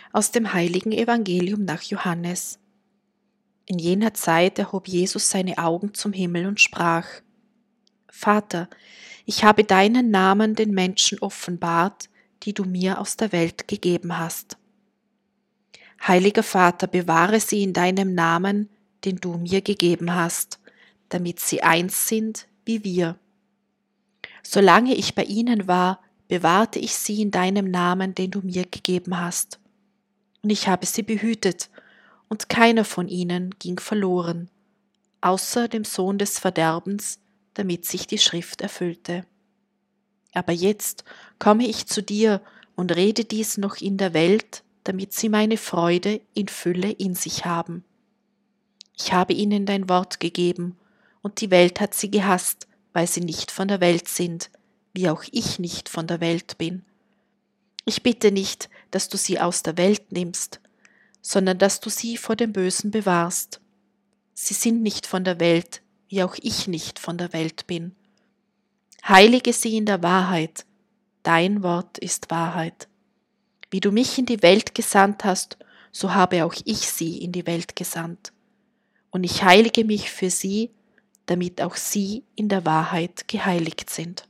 Aus dem heiligen Evangelium nach Johannes. In jener Zeit erhob Jesus seine Augen zum Himmel und sprach: Vater, ich habe deinen Namen den Menschen offenbart, die du mir aus der Welt gegeben hast. Heiliger Vater, bewahre sie in deinem Namen, den du mir gegeben hast, damit sie eins sind wie wir. Solange ich bei ihnen war, bewahrte ich sie in deinem Namen, den du mir gegeben hast. Und ich habe sie behütet, und keiner von ihnen ging verloren, außer dem Sohn des Verderbens, damit sich die Schrift erfüllte. Aber jetzt komme ich zu dir und rede dies noch in der Welt, damit sie meine Freude in Fülle in sich haben. Ich habe ihnen dein Wort gegeben, und die Welt hat sie gehasst, weil sie nicht von der Welt sind, wie auch ich nicht von der Welt bin. Ich bitte nicht, dass du sie aus der Welt nimmst, sondern dass du sie vor dem Bösen bewahrst. Sie sind nicht von der Welt, wie auch ich nicht von der Welt bin. Heilige sie in der Wahrheit, dein Wort ist Wahrheit. Wie du mich in die Welt gesandt hast, so habe auch ich sie in die Welt gesandt. Und ich heilige mich für sie, damit auch sie in der Wahrheit geheiligt sind.